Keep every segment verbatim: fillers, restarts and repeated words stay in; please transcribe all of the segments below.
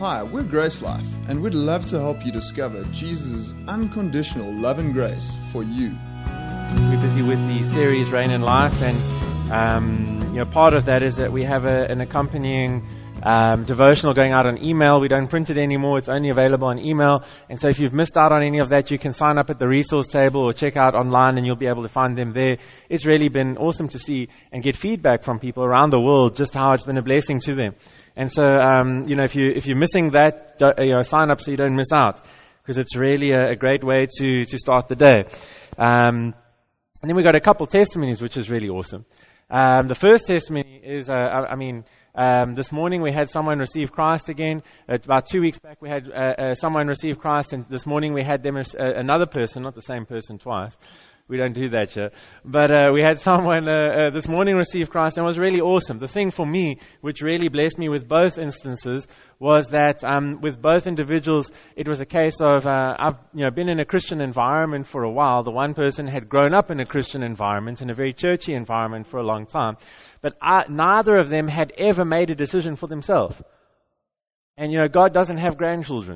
Hi, we're Grace Life, and we'd love to help you discover Jesus' unconditional love and grace for you. We're busy with the series Reign in Life, and um, you know, part of that is that we have a, an accompanying um, devotional going out on email. We don't print it anymore; it's only available on email. And so, if you've missed out on any of that, you can sign up at the resource table or check out online, and you'll be able to find them there. It's really been awesome to see and get feedback from people around the world, just how it's been a blessing to them. And so, um, you know, if you if you're missing that, you know, sign up so you don't miss out, because it's really a, a great way to to start the day. Um, and then we got a couple testimonies, which is really awesome. Um, the first testimony is, uh, I, I mean, um, this morning we had someone receive Christ again. Uh, about two weeks back we had uh, uh, someone receive Christ, and this morning we had them uh, another person, not the same person twice. We don't do that here. But uh, we had someone uh, uh, this morning receive Christ, and it was really awesome. The thing for me, which really blessed me with both instances, was that um, with both individuals, it was a case of, uh, I've you know, been in a Christian environment for a while. The one person had grown up in a Christian environment, in a very churchy environment for a long time. But I, neither of them had ever made a decision for themselves. And, you know, God doesn't have grandchildren.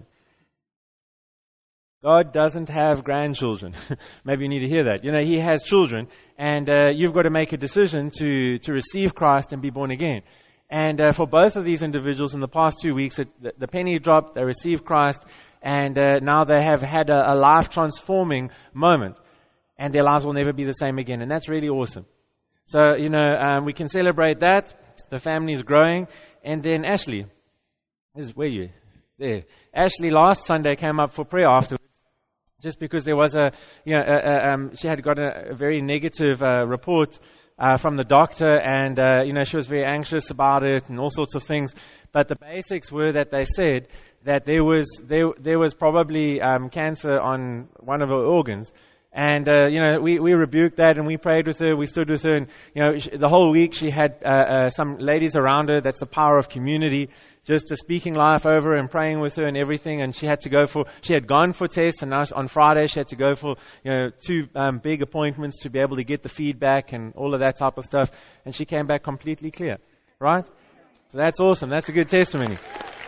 God doesn't have grandchildren. Maybe you need to hear that. You know, He has children, and uh, you've got to make a decision to, to receive Christ and be born again. And uh, for both of these individuals in the past two weeks, it, the, the penny dropped, they received Christ, and uh, now they have had a, a life-transforming moment, and their lives will never be the same again, and that's really awesome. So, you know, um, we can celebrate that. The family is growing. And then Ashley, this is where you there. Ashley last Sunday came up for prayer afterwards. Just because there was a, you know, a, a, um, she had got a, a very negative uh, report uh, from the doctor, and uh, you know, she was very anxious about it and all sorts of things. But the basics were that they said that there was there there was probably um, cancer on one of her organs, and uh, you know, we we rebuked that, and we prayed with her, we stood with her, and you know, she, the whole week she had uh, uh, some ladies around her. That's the power of community. Just uh, speaking life over and praying with her and everything. And she had to go for, she had gone for tests, and now on Friday she had to go for, you know, two um, big appointments to be able to get the feedback and all of that type of stuff. And she came back completely clear, right? So that's awesome. That's a good testimony.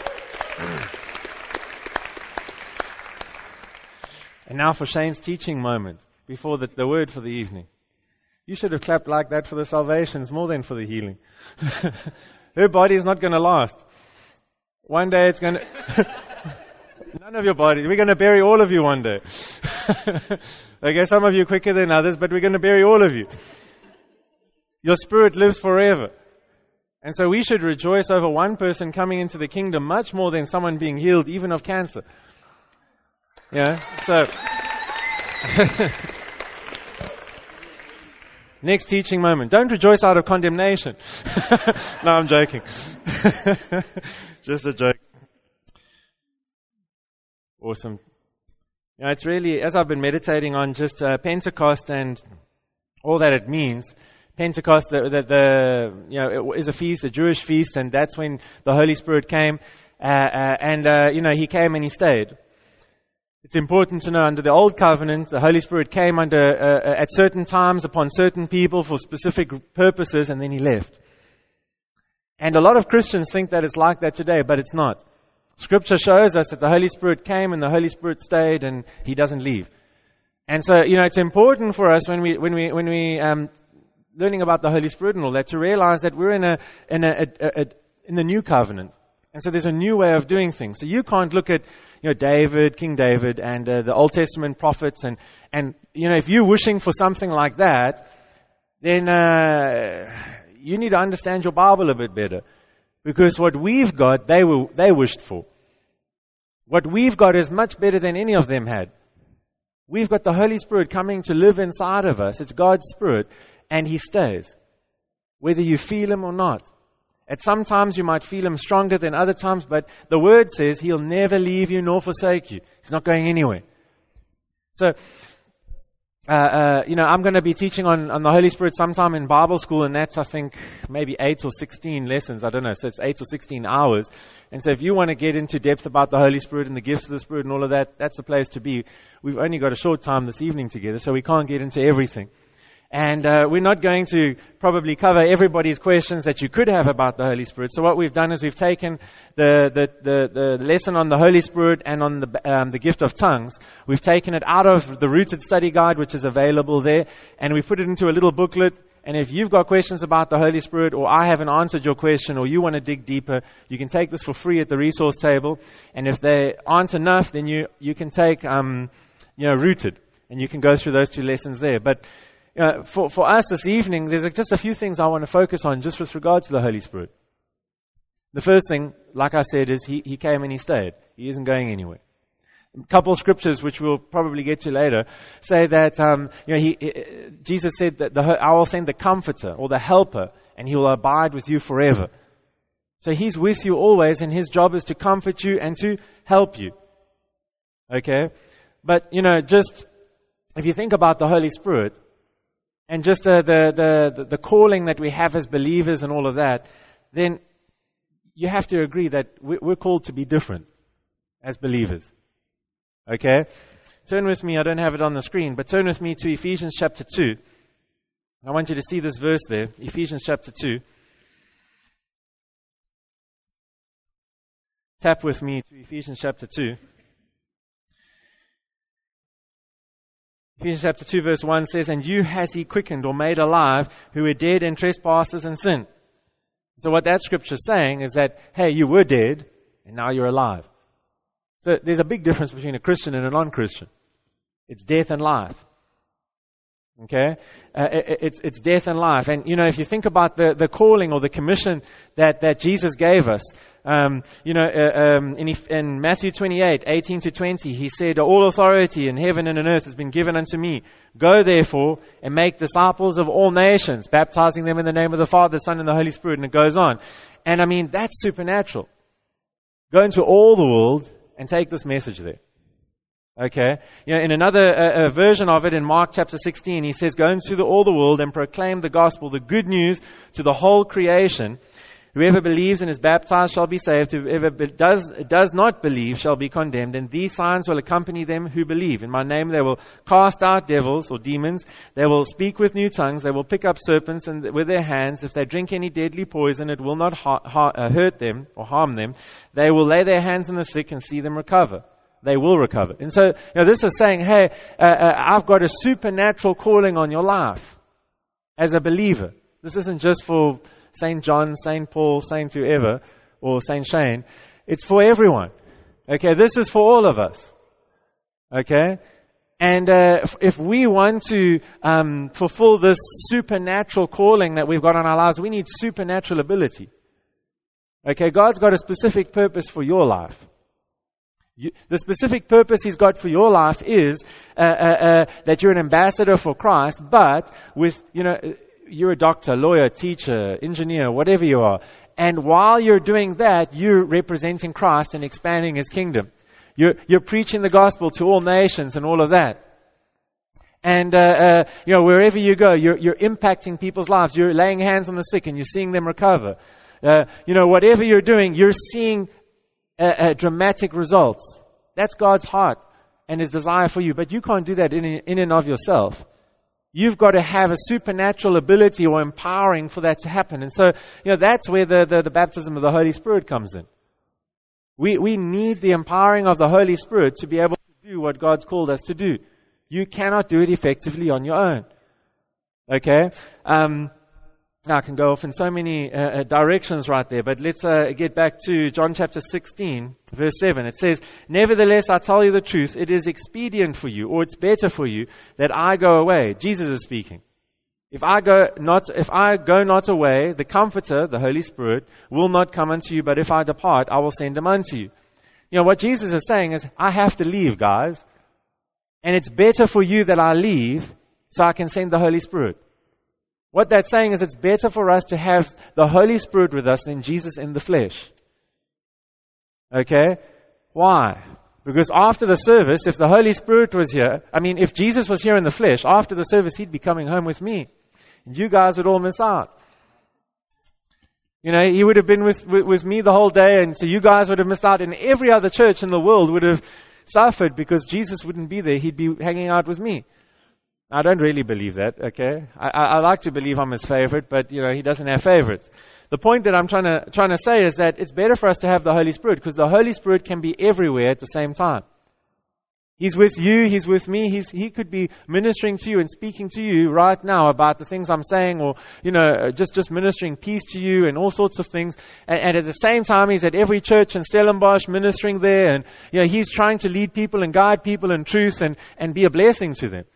And now for Shane's teaching moment before the, the word for the evening. You should have clapped like that for the salvations more than for the healing. Her body is not going to last. One day it's going to... None of your bodies. We're going to bury all of you one day. Okay, some of you quicker than others, but we're going to bury all of you. Your spirit lives forever. And so we should rejoice over one person coming into the kingdom much more than someone being healed, even of cancer. Yeah, so... Next teaching moment. Don't rejoice out of condemnation. No, I'm joking. Just a joke. Awesome. You know, it's really, as I've been meditating on just uh, Pentecost and all that it means. Pentecost, the, the, the you know, it is a feast, a Jewish feast, and that's when the Holy Spirit came. Uh, uh, and uh, you know, He came and He stayed. It's important to know under the Old Covenant, the Holy Spirit came under uh, at certain times upon certain people for specific purposes, and then He left. And a lot of Christians think that it's like that today, but it's not. Scripture shows us that the Holy Spirit came and the Holy Spirit stayed, and He doesn't leave. And so, you know, it's important for us when we when we when we um, learning about the Holy Spirit and all that to realize that we're in a in a, a, a in the new covenant. And so there's a new way of doing things. So you can't look at, you know, David, King David, and uh, the Old Testament prophets, and, and, you know, if you're wishing for something like that, then uh, you need to understand your Bible a bit better. Because what we've got, they were, they wished for. What we've got is much better than any of them had. We've got the Holy Spirit coming to live inside of us. It's God's Spirit, and He stays, whether you feel Him or not. At some times you might feel Him stronger than other times, but the Word says He'll never leave you nor forsake you. He's not going anywhere. So, uh, uh, you know, I'm going to be teaching on, on the Holy Spirit sometime in Bible school, and that's, I think, maybe eight or sixteen lessons. I don't know. So it's eight or sixteen hours. And so if you want to get into depth about the Holy Spirit and the gifts of the Spirit and all of that, that's the place to be. We've only got a short time this evening together, so we can't get into everything. And uh, we're not going to probably cover everybody's questions that you could have about the Holy Spirit. So what we've done is we've taken the the, the, the lesson on the Holy Spirit and on the um, the gift of tongues. We've taken it out of the Rooted Study Guide, which is available there, and we put it into a little booklet. And if you've got questions about the Holy Spirit, or I haven't answered your question, or you want to dig deeper, you can take this for free at the resource table. And if they aren't enough, then you, you can take, um, you know, Rooted. And you can go through those two lessons there. But uh, for, for us this evening, there's just a few things I want to focus on just with regard to the Holy Spirit. The first thing, like I said, is he, he came and he stayed. He isn't going anywhere. A couple of scriptures, which we'll probably get to later, say that um, you know, he, he, Jesus said that the, I will send the Comforter or the Helper, and he will abide with you forever. So he's with you always, and his job is to comfort you and to help you. Okay? But, you know, just if you think about the Holy Spirit, and just uh, the, the, the calling that we have as believers and all of that, then you have to agree that we're called to be different as believers. Okay? Turn with me, I don't have it on the screen, but turn with me to Ephesians chapter two. I want you to see this verse there, Ephesians chapter two. Tap with me to Ephesians chapter two. Ephesians chapter two verse one says, "And you has he quickened or made alive who were dead in trespasses and sin." So what that scripture is saying is that, hey, you were dead and now you're alive. So there's a big difference between a Christian and a non-Christian. It's death and life. Okay? Uh, it, it's, it's death and life. And, you know, if you think about the, the calling or the commission that, that Jesus gave us, um, you know, uh, um, in, in Matthew twenty-eight, eighteen to twenty, he said, "All authority in heaven and on earth has been given unto me. Go therefore and make disciples of all nations, baptizing them in the name of the Father, the Son, and the Holy Spirit." And it goes on. And I mean, that's supernatural. Go into all the world and take this message there. Okay? You know, in another uh, uh, version of it, in Mark chapter sixteen, he says, "Go into the, all the world and proclaim the gospel, the good news to the whole creation. Whoever believes and is baptized shall be saved. Whoever be, does, does not believe shall be condemned. And these signs will accompany them who believe. In my name they will cast out devils or demons. They will speak with new tongues. They will pick up serpents and with their hands. If they drink any deadly poison, it will not ha- ha- uh, hurt them or harm them. They will lay their hands on the sick and see them recover." They will recover. And so, you know, this is saying, hey, uh, uh, I've got a supernatural calling on your life as a believer. This isn't just for Saint John, Saint Paul, Saint whoever, or Saint Shane. It's for everyone. Okay, this is for all of us. Okay? And uh, if, if we want to um, fulfill this supernatural calling that we've got on our lives, we need supernatural ability. Okay, God's got a specific purpose for your life. You, the specific purpose He's got for your life is uh, uh, uh, that you're an ambassador for Christ, but with, you know, you're a doctor, lawyer, teacher, engineer, whatever you are. And while you're doing that, you're representing Christ and expanding His kingdom. You're, you're preaching the gospel to all nations and all of that. And, uh, uh, you know, wherever you go, you're, you're impacting people's lives. You're laying hands on the sick and you're seeing them recover. Uh, you know, whatever you're doing, you're seeing uh, uh, dramatic results. That's God's heart and His desire for you. But you can't do that in, in and of yourself. You've got to have a supernatural ability or empowering for that to happen. And so, you know, that's where the, the, the baptism of the Holy Spirit comes in. We, we need the empowering of the Holy Spirit to be able to do what God's called us to do. You cannot do it effectively on your own. Okay? Um, now I can go off in so many uh, directions right there, but let's uh, get back to John chapter sixteen, verse seven. It says, "Nevertheless, I tell you the truth, it is expedient for you, or it's better for you, that I go away." Jesus is speaking. If I go not, if I go not away, the Comforter, the Holy Spirit, will not come unto you, but if I depart, I will send him unto you. You know, what Jesus is saying is, I have to leave, guys. And it's better for you that I leave, so I can send the Holy Spirit. What that's saying is it's better for us to have the Holy Spirit with us than Jesus in the flesh. Okay? Why? Because after the service, if the Holy Spirit was here, I mean, if Jesus was here in the flesh, after the service, He'd be coming home with me. And you guys would all miss out. You know, He would have been with, with, with me the whole day, and so you guys would have missed out, and every other church in the world would have suffered because Jesus wouldn't be there. He'd be hanging out with me. I don't really believe that, okay? I, I, I like to believe I'm his favorite, but, you know, he doesn't have favorites. The point that I'm trying to, trying to say is that it's better for us to have the Holy Spirit, because the Holy Spirit can be everywhere at the same time. He's with you, He's with me, he's, He could be ministering to you and speaking to you right now about the things I'm saying, or, you know, just, just ministering peace to you and all sorts of things. And, and at the same time, He's at every church in Stellenbosch ministering there, and, you know, He's trying to lead people and guide people in truth and, and be a blessing to them.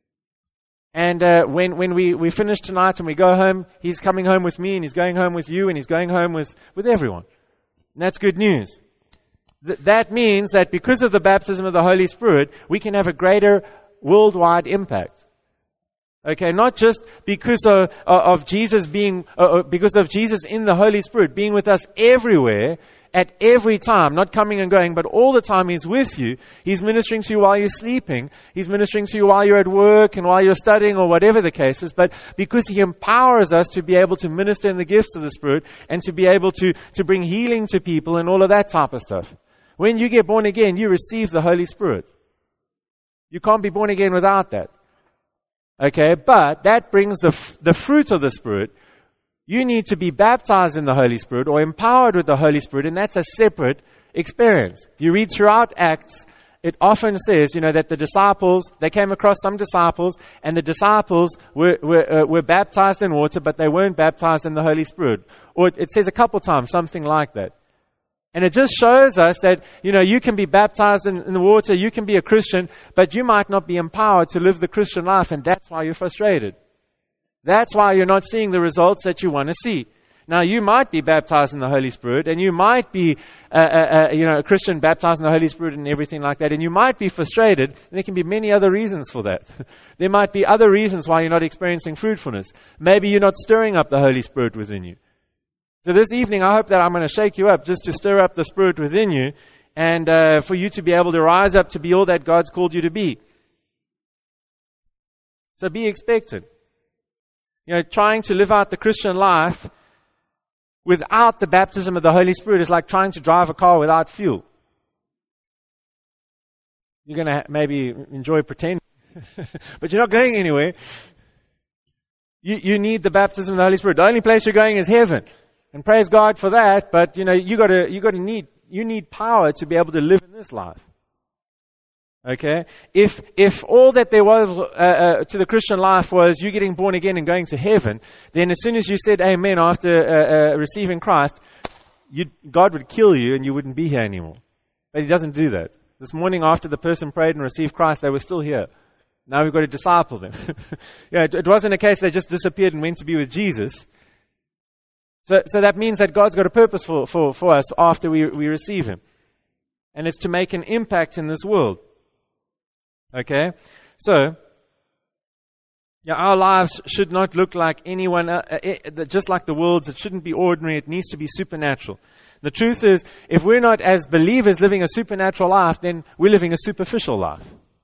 And uh, when, when we, we finish tonight and we go home, He's coming home with me, and He's going home with you, and He's going home with, with everyone. And that's good news. Th- that means that because of the baptism of the Holy Spirit, we can have a greater worldwide impact. Okay, not just because of, of Jesus being, uh, because of Jesus in the Holy Spirit being with us everywhere, at every time, not coming and going, but all the time He's with you. He's ministering to you while you're sleeping. He's ministering to you while you're at work and while you're studying, or whatever the case is. But because He empowers us to be able to minister in the gifts of the Spirit and to be able to, to bring healing to people and all of that type of stuff. When you get born again, you receive the Holy Spirit. You can't be born again without that. Okay, but that brings the f- the fruit of the Spirit. You need to be baptized in the Holy Spirit or empowered with the Holy Spirit, and that's a separate experience. If you read throughout Acts, it often says, you know, that the disciples, they came across some disciples, and the disciples were were, uh, were baptized in water, but they weren't baptized in the Holy Spirit. Or it, it says a couple times something like that. And it just shows us that, you know, you can be baptized in, in the water, you can be a Christian, but you might not be empowered to live the Christian life, and that's why you're frustrated. That's why you're not seeing the results that you want to see. Now, you might be baptized in the Holy Spirit, and you might be, uh, uh, uh, you know, a Christian baptized in the Holy Spirit and everything like that, and you might be frustrated, and there can be many other reasons for that. There might be other reasons why you're not experiencing fruitfulness. Maybe you're not stirring up the Holy Spirit within you. So this evening, I hope that I'm going to shake you up just to stir up the Spirit within you, and uh, for you to be able to rise up to be all that God's called you to be. So be expectant. You know, trying to live out the Christian life without the baptism of the Holy Spirit is like trying to drive a car without fuel. You're going to maybe enjoy pretending, but you're not going anywhere. You, you need the baptism of the Holy Spirit. The only place you're going is heaven. And praise God for that, but you know, you got to you got to need you need power to be able to live in this life. Okay? If if all that there was uh, uh, to the Christian life was you getting born again and going to heaven, then as soon as you said amen after uh, uh, receiving Christ, you, God would kill you and you wouldn't be here anymore. But He doesn't do that. This morning after the person prayed and received Christ, they were still here. Now we've got to disciple them. Yeah, it, it wasn't a case they just disappeared and went to be with Jesus. So, so that means that God's got a purpose for, for, for us after we, we receive Him. And it's to make an impact in this world. Okay? So, yeah, our lives should not look like anyone, uh, uh, just like the world's. It shouldn't be ordinary. It needs to be supernatural. The truth is, if we're not as believers living a supernatural life, then we're living a superficial life.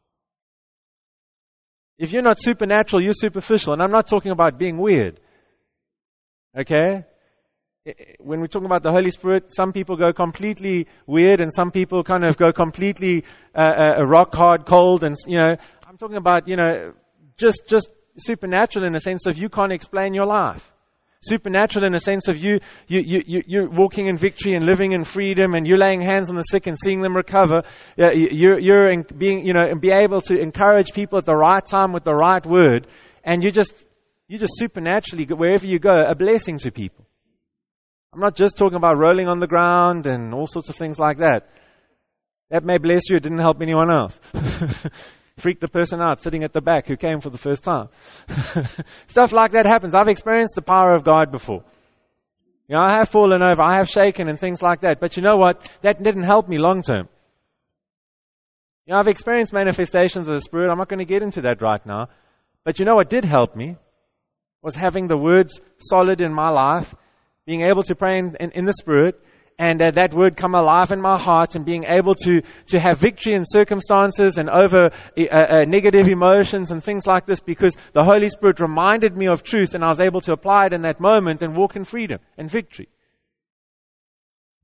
If you're not supernatural, you're superficial. And I'm not talking about being weird. Okay? When we're talking about the Holy Spirit, some people go completely weird and some people kind of go completely uh, uh, rock hard, cold. And, you know, I'm talking about, you know, just, just supernatural in the sense of you can't explain your life. Supernatural in the sense of you, you, you, you, you're walking in victory and living in freedom, and you're laying hands on the sick and seeing them recover. You're, you're in being, you know, and be able to encourage people at the right time with the right word. And you just, you just supernaturally, wherever you go, a blessing to people. I'm not just talking about rolling on the ground and all sorts of things like that. That may bless you. It didn't help anyone else. Freak the person out sitting at the back who came for the first time. Stuff like that happens. I've experienced the power of God before. You know, I have fallen over. I have shaken and things like that. But you know what? That didn't help me long term. You know, I've experienced manifestations of the Spirit. I'm not going to get into that right now. But you know what did help me? Was having the words solid in my life. Being able to pray in, in, in the Spirit, and uh, that word come alive in my heart, and being able to, to have victory in circumstances and over uh, uh, negative emotions and things like this, because the Holy Spirit reminded me of truth, and I was able to apply it in that moment and walk in freedom and victory.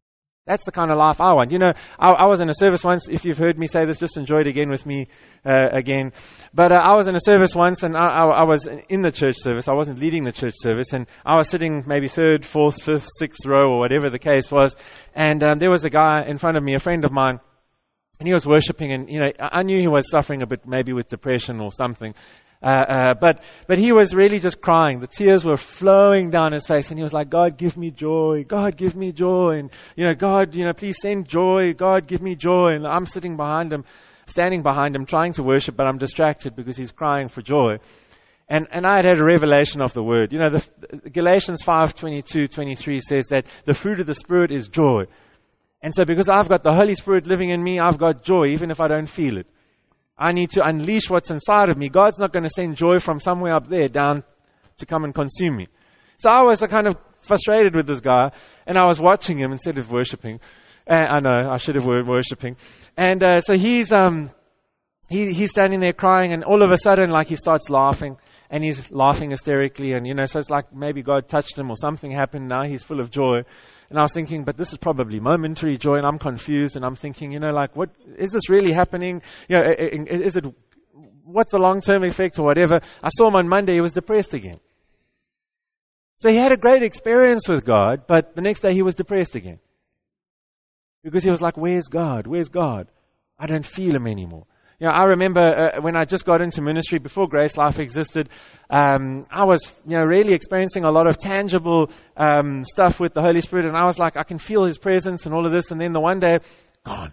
That's the kind of life I want. You know, I, I was in a service once. If you've heard me say this, just enjoy it again with me uh, again. But uh, I was in a service once, and I, I, I was in the church service. I wasn't leading the church service, and I was sitting maybe third, fourth, fifth, sixth row, or whatever the case was. And um, there was a guy in front of me, a friend of mine, and he was worshiping. And you know, I knew he was suffering a bit, maybe with depression or something. Uh, uh, but but he was really just crying. The tears were flowing down his face, and he was like, "God, give me joy. God, give me joy. And you know, God, you know, please send joy. God, give me joy." And I'm sitting behind him, standing behind him, trying to worship, but I'm distracted because he's crying for joy. And and I had had a revelation of the word. You know, the, the Galatians five twenty-two, twenty-three says that the fruit of the Spirit is joy. And so, because I've got the Holy Spirit living in me, I've got joy, even if I don't feel it. I need to unleash what's inside of me. God's not going to send joy from somewhere up there down to come and consume me. So I was uh, kind of frustrated with this guy, and I was watching him instead of worshiping. Uh, I know, I should have were worshiping. And uh, so he's um he he's standing there crying, and all of a sudden, like, he starts laughing, and he's laughing hysterically, and you know, so it's like maybe God touched him or something happened. Now he's full of joy. And I was thinking, but this is probably momentary joy, and I'm confused, and I'm thinking, you know, like, what, is this really happening? You know, is it, what's the long-term effect or whatever? I saw him on Monday, he was depressed again. So he had a great experience with God, but the next day he was depressed again. Because he was like, where's God? Where's God? I don't feel him anymore. You know, I remember uh, when I just got into ministry, before Grace Life existed, um, I was, you know, really experiencing a lot of tangible um, stuff with the Holy Spirit, and I was like, I can feel His presence and all of this, and then the one day, gone.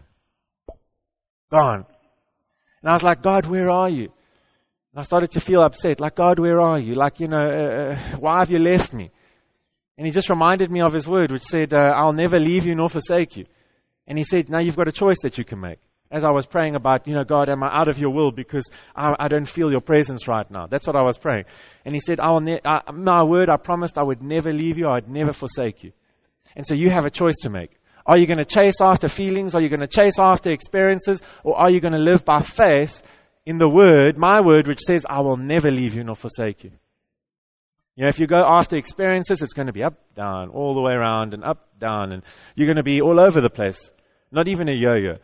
Gone. And I was like, God, where are you? And I started to feel upset, like, God, where are you? Like, you know, uh, why have you left me? And He just reminded me of His word, which said, uh, I'll never leave you nor forsake you. And He said, now you've got a choice that you can make. As I was praying about, you know, God, am I out of your will because I, I don't feel your presence right now? That's what I was praying. And He said, I will ne- I, my word, I promised I would never leave you. I'd never forsake you. And so you have a choice to make. Are you going to chase after feelings? Are you going to chase after experiences? Or are you going to live by faith in the word, my word, which says, I will never leave you nor forsake you? You know, if you go after experiences, it's going to be up, down, all the way around and up, down. And you're going to be all over the place. Not even a yo-yo.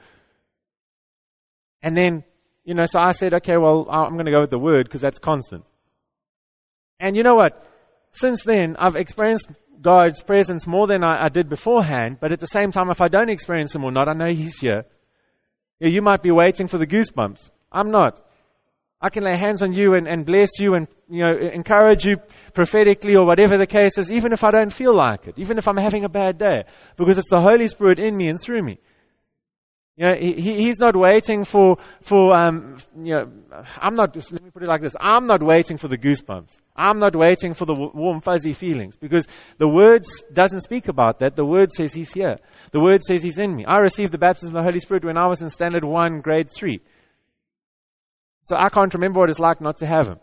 And then, you know, so I said, okay, well, I'm going to go with the word because that's constant. And you know what? Since then, I've experienced God's presence more than I, I did beforehand. But at the same time, if I don't experience Him or not, I know He's here. You, you might be waiting for the goosebumps. I'm not. I can lay hands on you and, and bless you and, you know, encourage you prophetically or whatever the case is, even if I don't feel like it, even if I'm having a bad day, because it's the Holy Spirit in me and through me. You know, he, he's not waiting for, for, um, you know, I'm not, let me put it like this. I'm not waiting for the goosebumps. I'm not waiting for the warm, fuzzy feelings, because the Word doesn't speak about that. The Word says He's here. The Word says He's in me. I received the baptism of the Holy Spirit when I was in standard one, grade three. So I can't remember what it's like not to have Him.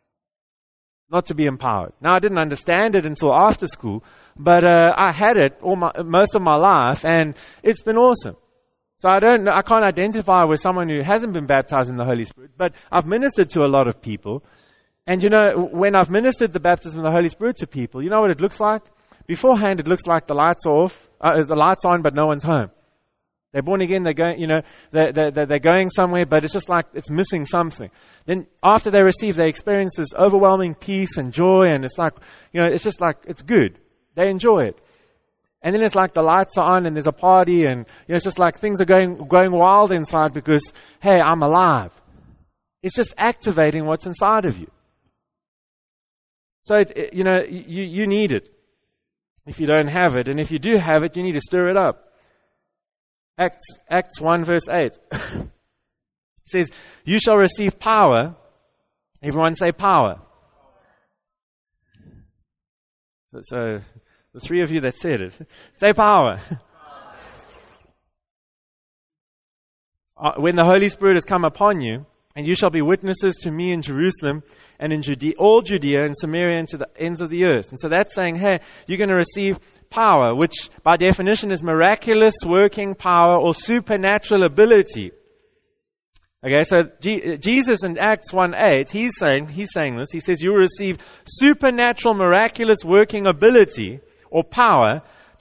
Not to be empowered. Now, I didn't understand it until after school, but, uh, I had it all my, most of my life, and it's been awesome. So I don't, I can't identify with someone who hasn't been baptized in the Holy Spirit, but I've ministered to a lot of people. And you know, when I've ministered the baptism of the Holy Spirit to people, you know what it looks like? Beforehand, it looks like the lights are off, uh, the lights on, but no one's home. They're born again, they're going, you know, they're, they're, they're going somewhere, but it's just like it's missing something. Then after they receive, they experience this overwhelming peace and joy, and it's like, you know, it's just like, it's good. They enjoy it. And then it's like the lights are on and there's a party, and you know, it's just like things are going going wild inside because, hey, I'm alive. It's just activating what's inside of you. So, it, it, you know, you, you need it if you don't have it. And if you do have it, you need to stir it up. Acts, Acts one verse eight. It says, you shall receive power. Everyone say power. So... so the three of you that said it, say power. When the Holy Spirit has come upon you, and you shall be witnesses to me in Jerusalem and in Judea, all Judea and Samaria and to the ends of the earth. And so that's saying, hey, you're going to receive power, which by definition is miraculous working power or supernatural ability. Okay, so G- Jesus in Acts one eight, he's saying, he's saying this. He says, you will receive supernatural, miraculous working ability or power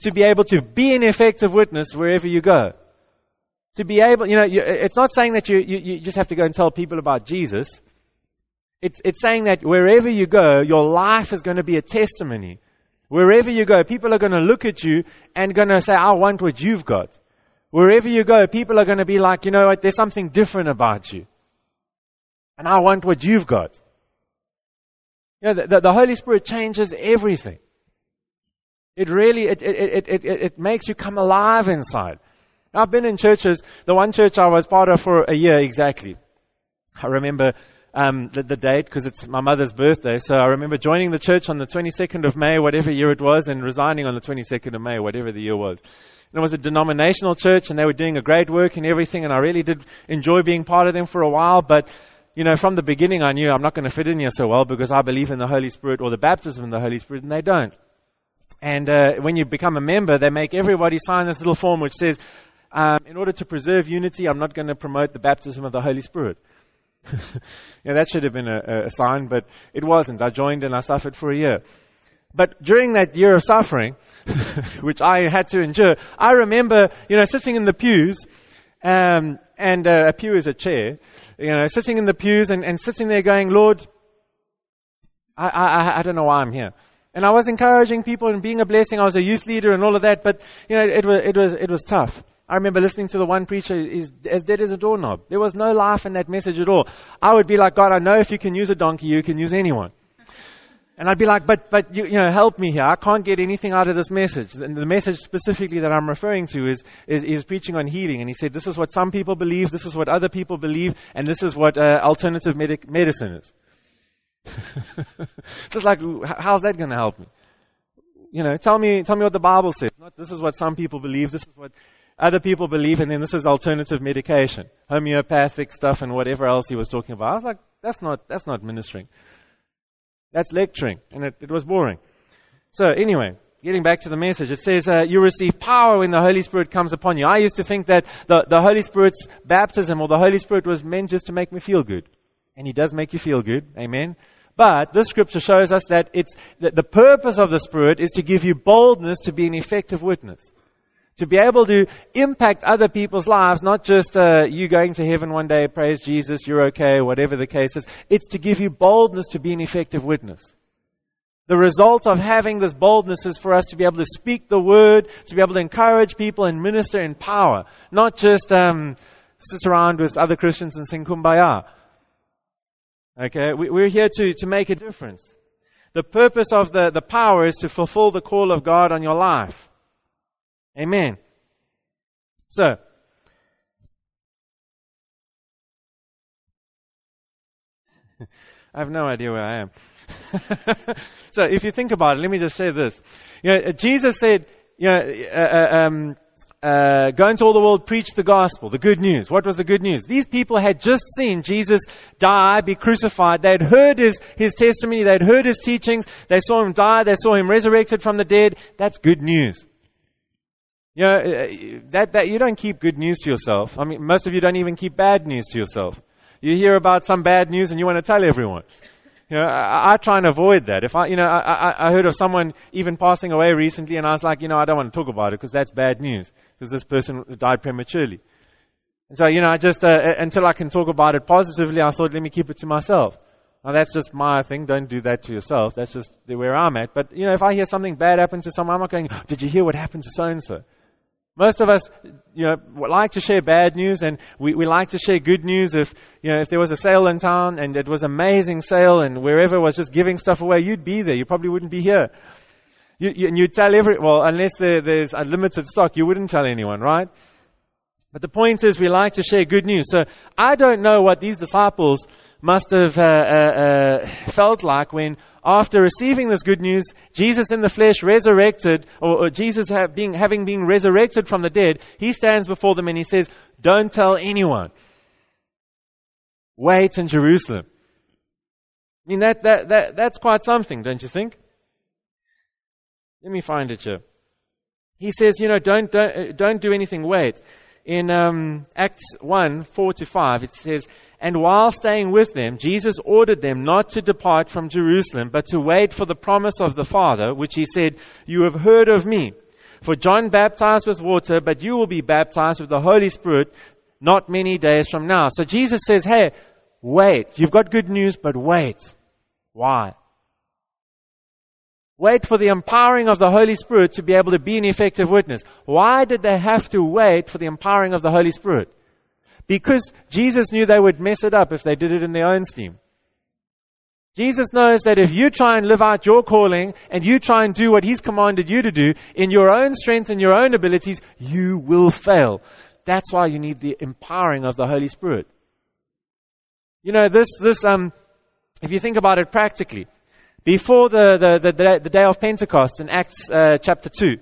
to be able to be an effective witness wherever you go. To be able, you know, you, it's not saying that you, you, you just have to go and tell people about Jesus. It's, it's saying that wherever you go, your life is going to be a testimony. Wherever you go, people are going to look at you and going to say, I want what you've got. Wherever you go, people are going to be like, you know what, there's something different about you. And I want what you've got. You know, the, the, the Holy Spirit changes everything. It really, it, it, it, it, it, it makes you come alive inside. I've been in churches. The one church I was part of for a year exactly. I remember um, the, the date because it's my mother's birthday. So I remember joining the church on the twenty-second of May, whatever year it was, and resigning on the twenty-second of May, whatever the year was. And it was a denominational church, and they were doing a great work and everything, and I really did enjoy being part of them for a while. But, you know, from the beginning I knew I'm not going to fit in here so well because I believe in the Holy Spirit or the baptism in the Holy Spirit, and they don't. And uh, when you become a member, they make everybody sign this little form which says, Um, in order to preserve unity, I'm not going to promote the baptism of the Holy Spirit. Yeah, that should have been a, a sign, but it wasn't. I joined and I suffered for a year. But during that year of suffering, which I had to endure, I remember, you know, sitting in the pews, um, and uh, a pew is a chair, you know, sitting in the pews and, and sitting there going, Lord, I, I, I don't know why I'm here. And I was encouraging people and being a blessing. I was a youth leader and all of that, but, you know, it was, it was, it was tough. I remember listening to the one preacher, is as dead as a doorknob. There was no life in that message at all. I would be like, God, I know if you can use a donkey, you can use anyone. And I'd be like, but, but you, you know, help me here. I can't get anything out of this message. And the message specifically that I'm referring to is, is, is preaching on healing. And he said, this is what some people believe, this is what other people believe, and this is what uh, alternative medic- medicine is. So it's like, how's that going to help me? You know, tell me, tell me what the Bible says. Not, this is what some people believe, this is what other people believe, and then this is alternative medication, homeopathic stuff, and whatever else he was talking about. I was like, that's not, that's not ministering. That's lecturing, and it, it was boring. So anyway, getting back to the message, it says, uh, you receive power when the Holy Spirit comes upon you. I used to think that the, the Holy Spirit's baptism or the Holy Spirit was meant just to make me feel good. And He does make you feel good. Amen. But this scripture shows us that it's that the purpose of the Spirit is to give you boldness to be an effective witness. To be able to impact other people's lives, not just uh, you going to heaven one day, praise Jesus, you're okay, whatever the case is. It's to give you boldness to be an effective witness. The result of having this boldness is for us to be able to speak the word, to be able to encourage people and minister in power, not just um, sit around with other Christians and sing Kumbaya. Okay, we, we're here to, to make a difference. The purpose of the, the power is to fulfill the call of God on your life. Amen. So, I have no idea where I am. So, if you think about it, let me just say this. You know, Jesus said, you know, uh, um, uh, go into all the world, preach the gospel, the good news. What was the good news? These people had just seen Jesus die, be crucified. They had heard his, his testimony. They had heard his teachings. They saw him die. They saw him resurrected from the dead. That's good news. You know, that, that, you don't keep good news to yourself. I mean, most of you don't even keep bad news to yourself. You hear about some bad news and you want to tell everyone. You know, I, I try and avoid that. If I, you know, I, I, I heard of someone even passing away recently and I was like, you know, I don't want to talk about it because that's bad news. Because this person died prematurely. And so, you know, I just, uh, until I can talk about it positively, I thought, let me keep it to myself. Now, that's just my thing. Don't do that to yourself. That's just where I'm at. But, you know, if I hear something bad happen to someone, I'm not going, did you hear what happened to so-and-so? Most of us, you know, like to share bad news, and we, we like to share good news. If, you know, if there was a sale in town and it was an amazing sale and wherever was just giving stuff away, you'd be there. You probably wouldn't be here. You, you, and you'd tell every, well, unless there, there's unlimited stock, you wouldn't tell anyone, right? But the point is we like to share good news. So I don't know what these disciples must have uh, uh, uh, felt like when, after receiving this good news, Jesus in the flesh resurrected, or, or Jesus have been, having been resurrected from the dead, He stands before them and He says, don't tell anyone. Wait in Jerusalem. I mean, that, that, that, that's quite something, don't you think? Let me find it here. He says, you know, don't, don't, don't do anything, wait. In um, Acts one, four to five, it says, and while staying with them, Jesus ordered them not to depart from Jerusalem, but to wait for the promise of the Father, which He said, you have heard of me. For John baptized with water, but you will be baptized with the Holy Spirit not many days from now. So Jesus says, hey, wait. You've got good news, but wait. Why? Wait for the empowering of the Holy Spirit to be able to be an effective witness. Why did they have to wait for the empowering of the Holy Spirit? Because Jesus knew they would mess it up if they did it in their own steam. Jesus knows that if you try and live out your calling and you try and do what He's commanded you to do in your own strength and your own abilities, you will fail. That's why you need the empowering of the Holy Spirit. You know, this, this, um, if you think about it practically, before the, the, the, the day of Pentecost in Acts uh, chapter two,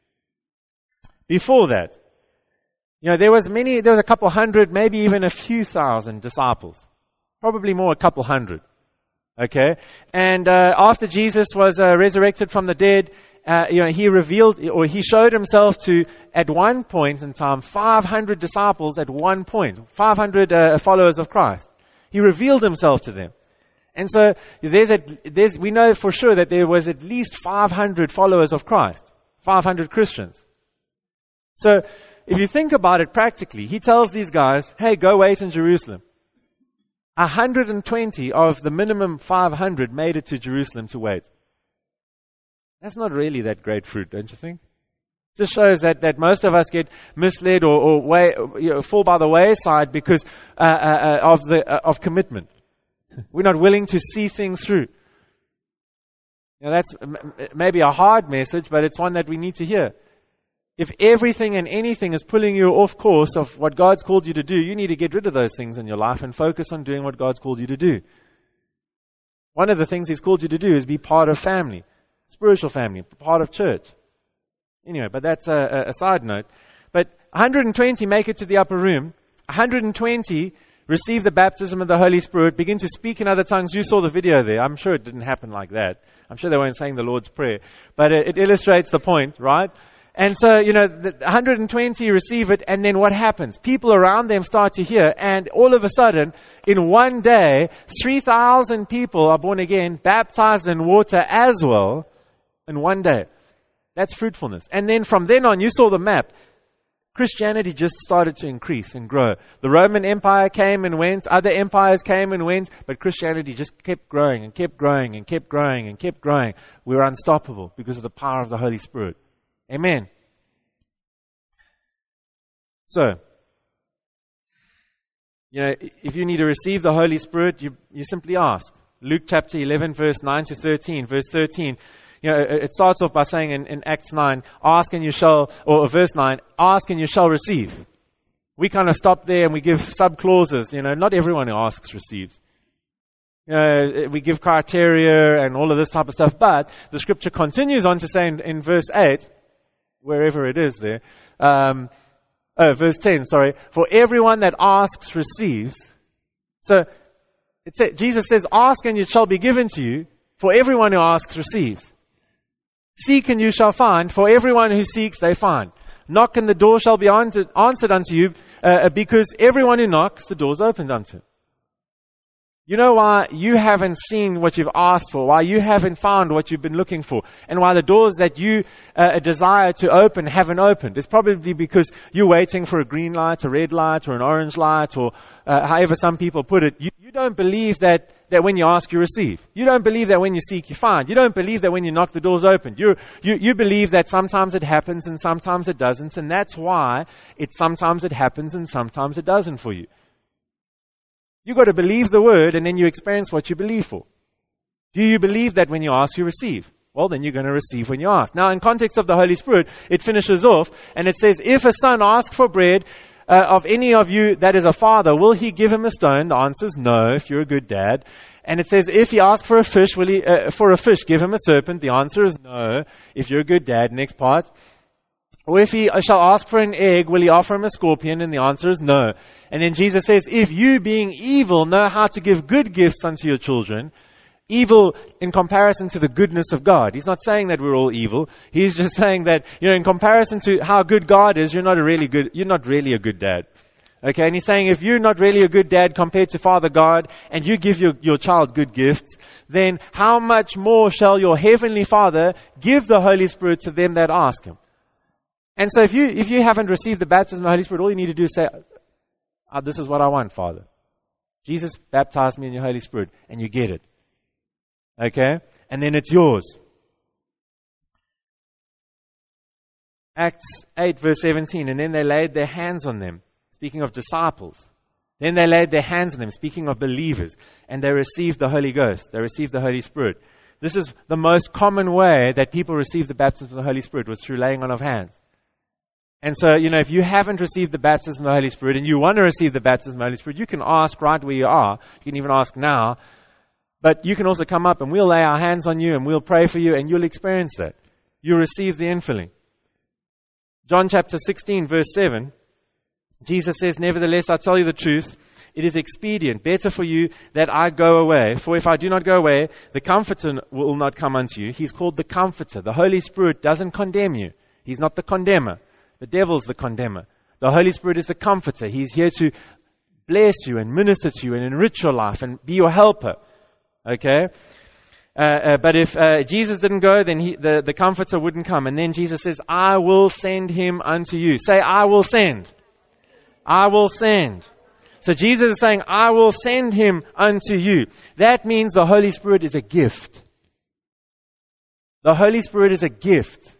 before that, you know, there was many, there was a couple hundred, maybe even a few thousand disciples. Probably more, a couple hundred. Okay? And uh, after Jesus was uh, resurrected from the dead, uh, you know, He revealed, or He showed Himself to, at one point in time, five hundred disciples at one point. five hundred uh, followers of Christ. He revealed Himself to them. And so there's a, there's, we know for sure that there was at least five hundred followers of Christ, five hundred Christians. So if you think about it practically, He tells these guys, hey, go wait in Jerusalem. one hundred twenty of the minimum five hundred made it to Jerusalem to wait. That's not really that great fruit, don't you think? Just shows that, that most of us get misled or, or way, you know, fall by the wayside because uh, uh, of the uh, of commitment. We're not willing to see things through. Now that's m- maybe a hard message, but it's one that we need to hear. If everything and anything is pulling you off course of what God's called you to do, you need to get rid of those things in your life and focus on doing what God's called you to do. One of the things He's called you to do is be part of family, spiritual family, part of church. Anyway, but that's a, a side note. But one hundred twenty make it to the upper room. one hundred twenty receive the baptism of the Holy Spirit, begin to speak in other tongues. You saw the video there. I'm sure it didn't happen like that. I'm sure they weren't saying the Lord's Prayer. But it, it illustrates the point, right? And so, you know, the one hundred twenty receive it, and then what happens? People around them start to hear, and all of a sudden, in one day, three thousand people are born again, baptized in water as well, in one day. That's fruitfulness. And then from then on, you saw the map. Christianity just started to increase and grow. The Roman Empire came and went, other empires came and went, but Christianity just kept growing and kept growing and kept growing and kept growing. We were unstoppable because of the power of the Holy Spirit. Amen. So, you know, if you need to receive the Holy Spirit, you, you simply ask. Luke chapter eleven, verse nine to thirteen. Verse thirteen, you know, it starts off by saying in, in Acts nine, ask and you shall, or verse nine, ask and you shall receive. We kind of stop there and we give sub-clauses. You know, not everyone who asks receives. You know, we give criteria and all of this type of stuff. But the scripture continues on to say in, in verse eight, wherever it is there, um, oh, verse ten, sorry, for everyone that asks receives. So, it says, Jesus says, ask and it shall be given to you, for everyone who asks receives. Seek and you shall find, for everyone who seeks they find. Knock and the door shall be answered unto you, uh, because everyone who knocks, the door's opened unto. You know why you haven't seen what you've asked for, why you haven't found what you've been looking for, and why the doors that you uh, desire to open haven't opened. It's probably because you're waiting for a green light, a red light, or an orange light, or uh, however some people put it. You, you don't believe that, that when you ask, you receive. You don't believe that when you seek, you find. You don't believe that when you knock, the door's open. You, you, you believe that sometimes it happens and sometimes it doesn't, and that's why it sometimes it happens and sometimes it doesn't for you. You've got to believe the word and then you experience what you believe for. Do you believe that when you ask, you receive? Well, then you're going to receive when you ask. Now, in context of the Holy Spirit, it finishes off and it says, if a son asks for bread uh, of any of you that is a father, will he give him a stone? The answer is no, if you're a good dad. And it says, if he asks for a fish, will he, uh, for a fish, give him a serpent? The answer is no, if you're a good dad. Next part. Or if he shall ask for an egg, will he offer him a scorpion? And the answer is no. And then Jesus says, if you being evil know how to give good gifts unto your children, evil in comparison to the goodness of God. He's not saying that we're all evil. He's just saying that, you know, in comparison to how good God is, you're not a really good, you're not really a good dad. Okay, and he's saying if you're not really a good dad compared to Father God, and you give your, your child good gifts, then how much more shall your heavenly Father give the Holy Spirit to them that ask him? And so if you if you haven't received the baptism of the Holy Spirit, all you need to do is say, oh, this is what I want, Father. Jesus baptized me in your Holy Spirit, and you get it. Okay? And then it's yours. Acts eight verse seventeen, and then they laid their hands on them, speaking of disciples. Then they laid their hands on them, speaking of believers, and they received the Holy Ghost. They received the Holy Spirit. This is the most common way that people receive the baptism of the Holy Spirit, was through laying on of hands. And so, you know, if you haven't received the baptism of the Holy Spirit and you want to receive the baptism of the Holy Spirit, you can ask right where you are. You can even ask now. But you can also come up and we'll lay our hands on you and we'll pray for you and you'll experience that. You'll receive the infilling. John chapter sixteen, verse seven, Jesus says, nevertheless, I tell you the truth, it is expedient, better for you that I go away. For if I do not go away, the Comforter will not come unto you. He's called the Comforter. The Holy Spirit doesn't condemn you. He's not the condemner. The devil's the condemner. The Holy Spirit is the Comforter. He's here to bless you and minister to you and enrich your life and be your helper. Okay? Uh, uh, but if uh, Jesus didn't go, then he, the, the Comforter wouldn't come. And then Jesus says, I will send him unto you. Say, I will send. I will send. So Jesus is saying, I will send him unto you. That means the Holy Spirit is a gift. The Holy Spirit is a gift.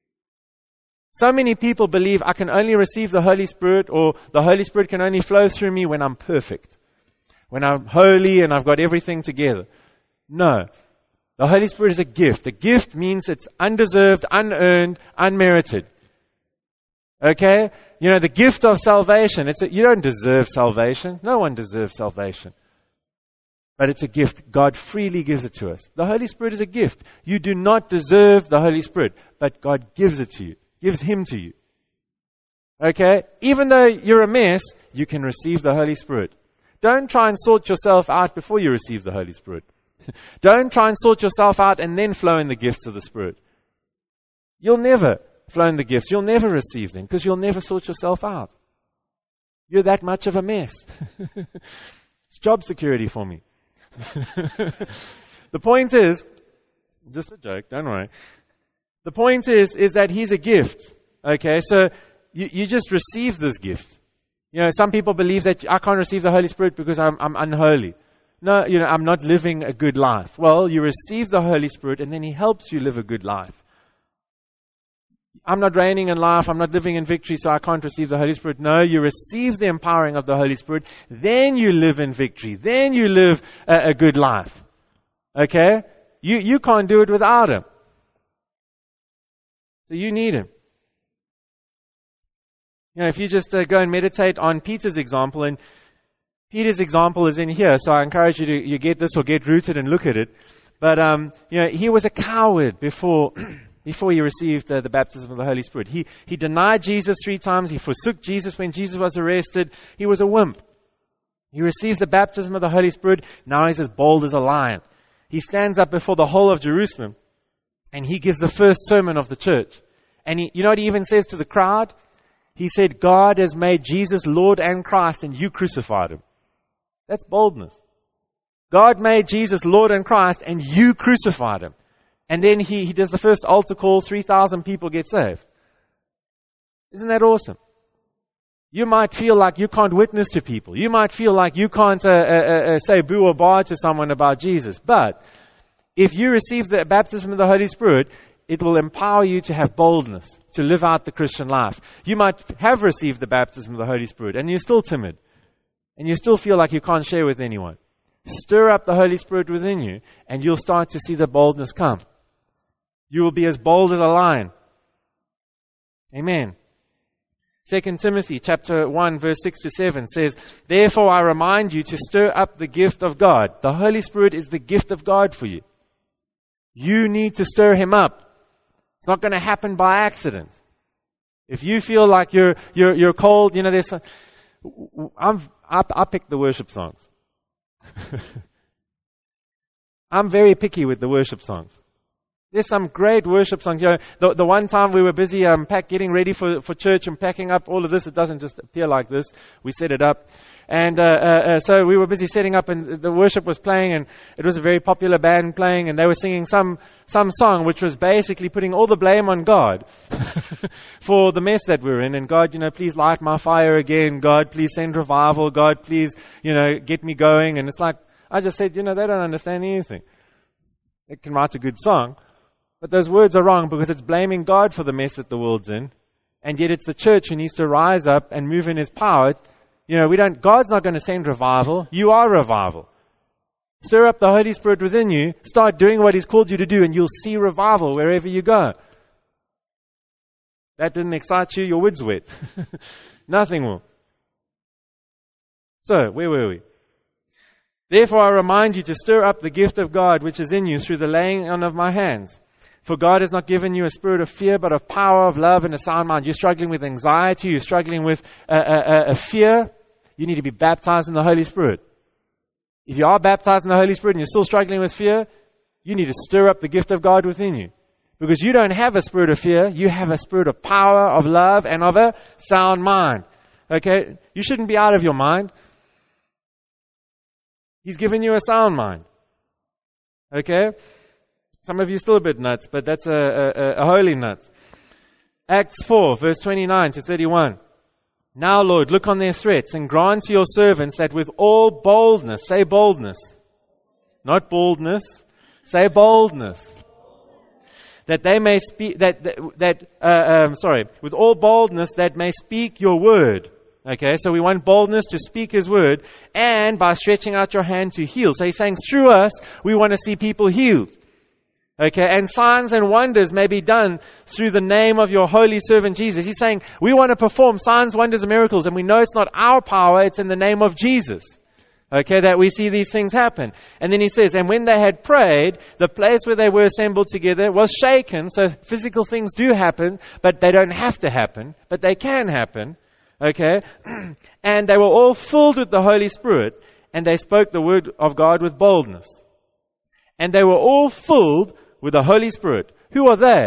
So many people believe I can only receive the Holy Spirit, or the Holy Spirit can only flow through me when I'm perfect, when I'm holy and I've got everything together. No. The Holy Spirit is a gift. A gift means it's undeserved, unearned, unmerited. Okay? You know, the gift of salvation, it's a, you don't deserve salvation. No one deserves salvation. But it's a gift. God freely gives it to us. The Holy Spirit is a gift. You do not deserve the Holy Spirit, but God gives it to you. Gives him to you. Okay? Even though you're a mess, you can receive the Holy Spirit. Don't try and sort yourself out before you receive the Holy Spirit. Don't try and sort yourself out and then flow in the gifts of the Spirit. You'll never flow in the gifts. You'll never receive them because you'll never sort yourself out. You're that much of a mess. It's job security for me. The point is, just a joke, don't worry. The point is, is that he's a gift. Okay, so you, you just receive this gift. You know, some people believe that I can't receive the Holy Spirit because I'm, I'm unholy. No, you know, I'm not living a good life. Well, you receive the Holy Spirit and then he helps you live a good life. I'm not reigning in life, I'm not living in victory, so I can't receive the Holy Spirit. No, you receive the empowering of the Holy Spirit, then you live in victory. Then you live a, a good life. Okay? You, you can't do it without him. So you need him. You know, if you just uh, go and meditate on Peter's example, and Peter's example is in here, so I encourage you to you get this or get rooted and look at it. But, um, you know, he was a coward before before he received uh, the baptism of the Holy Spirit. He, he denied Jesus three times. He forsook Jesus when Jesus was arrested. He was a wimp. He receives the baptism of the Holy Spirit. Now he's as bold as a lion. He stands up before the whole of Jerusalem, and he gives the first sermon of the church. And he, you know what he even says to the crowd? He said, God has made Jesus Lord and Christ, and you crucified him. That's boldness. God made Jesus Lord and Christ, and you crucified him. And then he, he does the first altar call, three thousand people get saved. Isn't that awesome? You might feel like you can't witness to people. You might feel like you can't uh, uh, uh, say boo or bar to someone about Jesus. But if you receive the baptism of the Holy Spirit, it will empower you to have boldness, to live out the Christian life. You might have received the baptism of the Holy Spirit, and you're still timid. And you still feel like you can't share with anyone. Stir up the Holy Spirit within you, and you'll start to see the boldness come. You will be as bold as a lion. Amen. Second Timothy chapter one, verse six to seven says, therefore I remind you to stir up the gift of God. The Holy Spirit is the gift of God for you. You need to stir him up. It's not going to happen by accident. If you feel like you're you're you're cold, you know, there's. I'm I, I pick the worship songs. I'm very picky with the worship songs. There's some great worship songs. You know, the, the one time we were busy um, pack, getting ready for, for church and packing up all of this, it doesn't just appear like this. We set it up. And uh, uh, uh, so we were busy setting up, and the worship was playing, and it was a very popular band playing, and they were singing some some song which was basically putting all the blame on God for the mess that we're in. And God, you know, please light my fire again. God, please send revival. God, please, you know, get me going. And it's like, I just said, you know, they don't understand anything. They can write a good song, but those words are wrong because it's blaming God for the mess that the world's in. And yet it's the church who needs to rise up and move in His power. You know, we don't, God's not going to send revival. You are revival. Stir up the Holy Spirit within you. Start doing what He's called you to do, and you'll see revival wherever you go. That didn't excite you? Your wood's wet. Nothing will. So, where were we? Therefore I remind you to stir up the gift of God which is in you through the laying on of my hands. For God has not given you a spirit of fear, but of power, of love, and a sound mind. You're struggling with anxiety. You're struggling with a, a, a fear. You need to be baptized in the Holy Spirit. If you are baptized in the Holy Spirit and you're still struggling with fear, you need to stir up the gift of God within you. Because you don't have a spirit of fear. You have a spirit of power, of love, and of a sound mind. Okay? You shouldn't be out of your mind. He's given you a sound mind. Okay? Some of you still a bit nuts, but that's a, a, a holy nuts. Acts four, verse twenty-nine to thirty-one. Now, Lord, look on their threats and grant to your servants that with all boldness, say boldness, not baldness, say boldness, that they may speak, that, that, that uh, um, sorry, with all boldness that may speak your word. Okay, so we want boldness to speak His word, and by stretching out your hand to heal. So He's saying through us, we want to see people healed. Okay, and signs and wonders may be done through the name of your holy servant Jesus. He's saying we want to perform signs, wonders, and miracles, and we know it's not our power, it's in the name of Jesus. Okay, that we see these things happen. And then He says, and when they had prayed, the place where they were assembled together was shaken. So physical things do happen, but they don't have to happen, but they can happen. Okay, and they were all filled with the Holy Spirit, and they spoke the word of God with boldness. And they were all filled with the Holy Spirit. Who are they?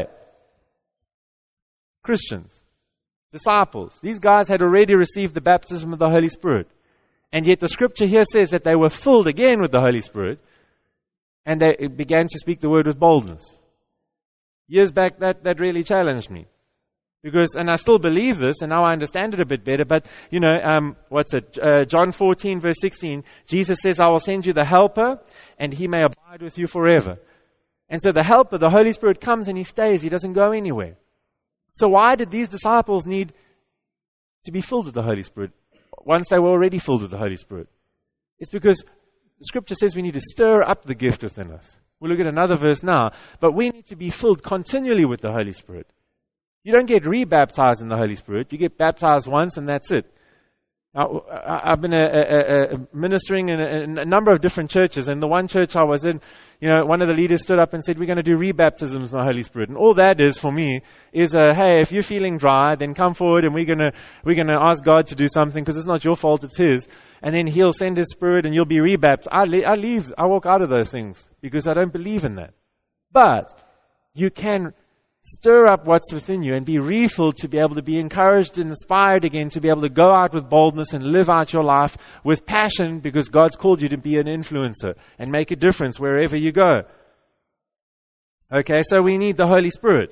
Christians, disciples. These guys had already received the baptism of the Holy Spirit. And yet the scripture here says that they were filled again with the Holy Spirit, and they began to speak the word with boldness. Years back, that, that really challenged me. Because, and I still believe this, and now I understand it a bit better, but, you know, um, what's it? Uh, John fourteen, verse sixteen, Jesus says, I will send you the Helper, and He may abide with you forever. And so the Helper, the Holy Spirit, comes and He stays. He doesn't go anywhere. So why did these disciples need to be filled with the Holy Spirit once they were already filled with the Holy Spirit? It's because the Scripture says we need to stir up the gift within us. We'll look at another verse now, but we need to be filled continually with the Holy Spirit. You don't get re-baptized in the Holy Spirit. You get baptized once and that's it. Now, I've been a, a, a ministering in a, in a number of different churches, and the one church I was in, you know, one of the leaders stood up and said, we're going to do re-baptisms in the Holy Spirit. And all that is for me is, a, hey, if you're feeling dry, then come forward and we're going to we're going to ask God to do something, because it's not your fault, it's His. And then He'll send His Spirit and you'll be re-baptized. I, le- I leave, I walk out of those things because I don't believe in that. But you can stir up what's within you and be refilled to be able to be encouraged and inspired again, to be able to go out with boldness and live out your life with passion, because God's called you to be an influencer and make a difference wherever you go. Okay, so we need the Holy Spirit.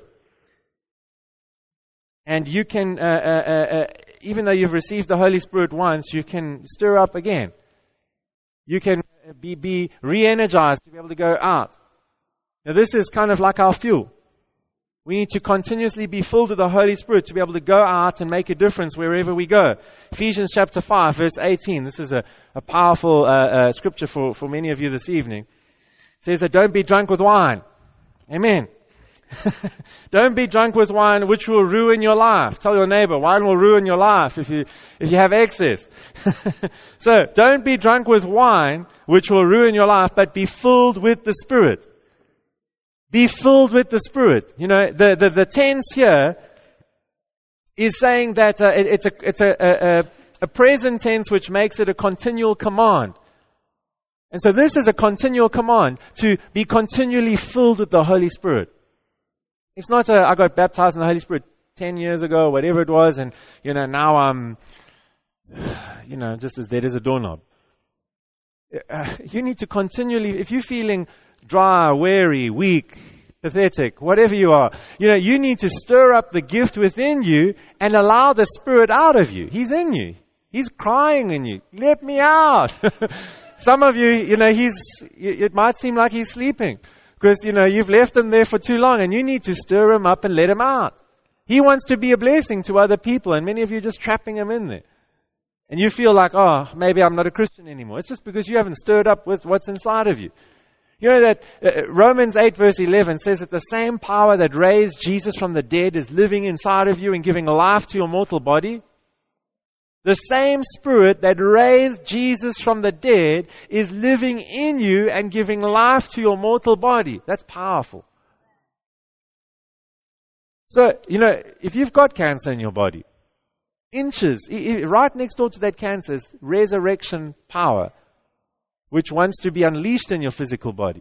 And you can, uh, uh, uh, even though you've received the Holy Spirit once, you can stir up again. You can be, be re-energized to be able to go out. Now this is kind of like our fuel. We need to continuously be filled with the Holy Spirit to be able to go out and make a difference wherever we go. Ephesians chapter five, verse eighteen. This is a, a powerful uh, uh, scripture for, for many of you this evening. It says that don't be drunk with wine. Amen. Don't be drunk with wine, which will ruin your life. Tell your neighbor, wine will ruin your life if you if you have excess. So, don't be drunk with wine, which will ruin your life, but be filled with the Spirit. Be filled with the Spirit. You know, the, the, the tense here is saying that uh, it, it's, a, it's a, a, a present tense which makes it a continual command. And so this is a continual command, to be continually filled with the Holy Spirit. It's not a, I got baptized in the Holy Spirit ten years ago, whatever it was, and, you know, now I'm, you know, just as dead as a doorknob. Uh, you need to continually, if you're feeling dry, weary, weak, pathetic, whatever you are, you know, you need to stir up the gift within you and allow the Spirit out of you. He's in you. He's crying in you. Let me out. Some of you, you know, he's, it might seem like he's sleeping because, you know, you've left him there for too long and you need to stir him up and let him out. He wants to be a blessing to other people, and many of you are just trapping him in there. And you feel like, oh, maybe I'm not a Christian anymore. It's just because you haven't stirred up with what's inside of you. You know that uh, Romans eight verse eleven says that the same power that raised Jesus from the dead is living inside of you and giving life to your mortal body. The same Spirit that raised Jesus from the dead is living in you and giving life to your mortal body. That's powerful. So, you know, if you've got cancer in your body, inches, right next door to that cancer is resurrection power, which wants to be unleashed in your physical body.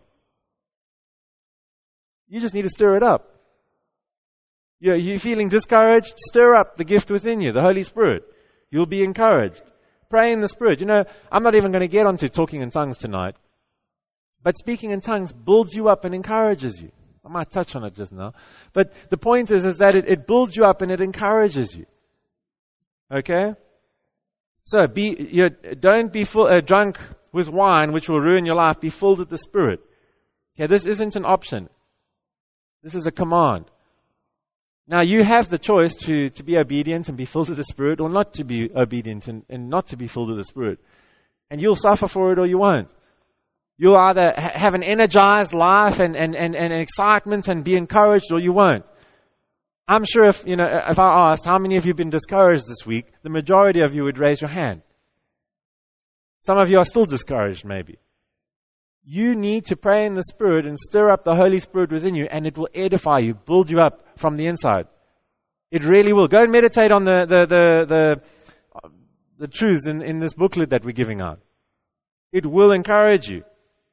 You just need to stir it up. You're, you're feeling discouraged? Stir up the gift within you, the Holy Spirit. You'll be encouraged. Pray in the Spirit. You know, I'm not even going to get onto talking in tongues tonight, but speaking in tongues builds you up and encourages you. I might touch on it just now. But the point is, is that it, it builds you up and it encourages you. Okay? So, be, you know, don't be full, uh, drunk with wine, which will ruin your life. Be filled with the Spirit. Okay, this isn't an option. This is a command. Now, you have the choice to, to be obedient and be filled with the Spirit, or not to be obedient and, and not to be filled with the Spirit. And you'll suffer for it or you won't. You'll either ha- have an energized life and, and, and, and excitement and be encouraged, or you won't. I'm sure if, you know, if I asked how many of you have been discouraged this week, the majority of you would raise your hand. Some of you are still discouraged, maybe. You need to pray in the Spirit and stir up the Holy Spirit within you, and it will edify you, build you up from the inside. It really will. Go and meditate on the the the the, the truths in, in this booklet that we're giving out. It will encourage you.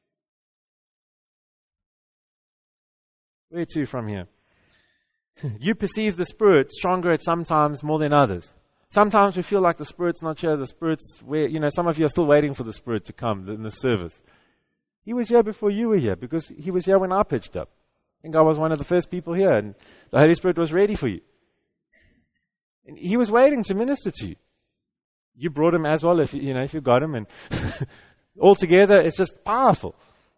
Where to from here? You perceive the Spirit stronger at some times more than others. Sometimes we feel like the Spirit's not here. The Spirit's where, you know, some of you are still waiting for the Spirit to come in the service. He was here before you were here, because He was here when I pitched up. I think I was one of the first people here, and the Holy Spirit was ready for you. And He was waiting to minister to you. You brought Him as well, if you know, if you got Him, and altogether, it's just powerful.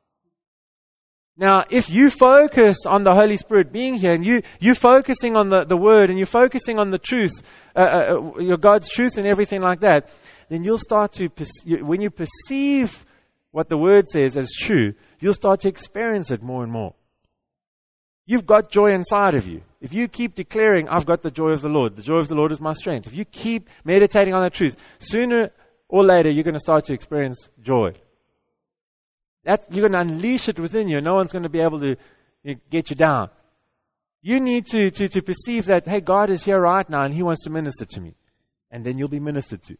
Now, if you focus on the Holy Spirit being here, and you, you're focusing on the, the Word, and you're focusing on the truth, uh, uh, your God's truth and everything like that, then you'll start to, perce- when you perceive what the Word says as true, you'll start to experience it more and more. You've got joy inside of you. If you keep declaring, I've got the joy of the Lord, the joy of the Lord is my strength. If you keep meditating on that truth, sooner or later you're going to start to experience joy. That, you're going to unleash it within you. No one's going to be able to get you down. You need to, to, to perceive that, hey, God is here right now and He wants to minister to me. And then you'll be ministered to.